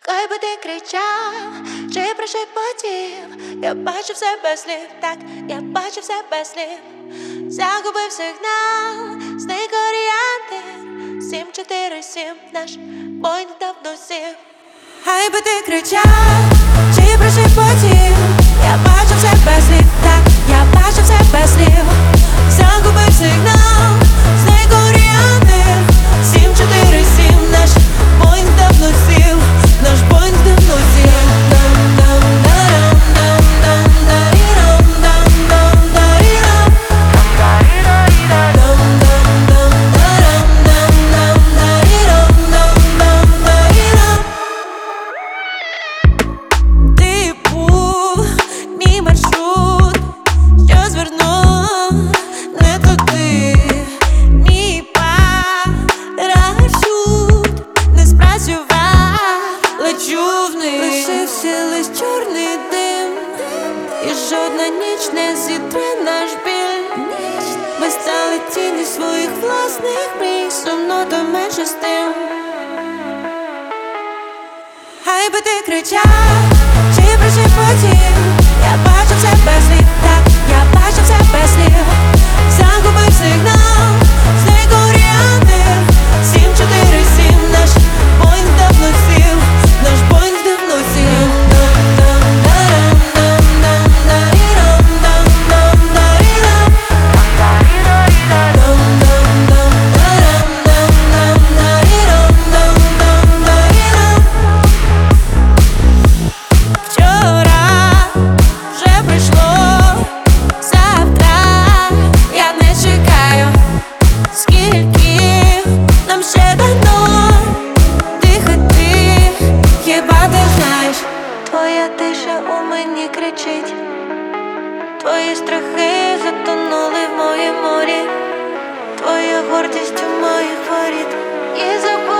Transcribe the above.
Хай би ти кричав, чи прошепотів, я бачу все без слів, так, я бачу все без слів. Загубив сигнал, зник орієнтир, 747, наш Боїнг давно сів. Хай би ти кричав, чи прошепотів, я бачу все без слів, так, я бачу все без слів. Загубив сигнал, зник орієнтир, 747, наш Боїнг давно сів, наш Боїнг давно сів. Лишився лиш чорний дим, і жодна ніч не зітре наш біль. Ми стали тіні своїх власних мрій, сумно та менше з тим. Хай би ти кричав, чи прошепотів, я бачу все без слів, так, я бачу все без слів. Загубив сигнал, зник орієнтир, 747, наш Боїнг давно сів, наш Боїнг давно сів. Твоя тиша у мені кричить, твої страхи затонули в моїм морі, твоя гордість у моїх воріт. І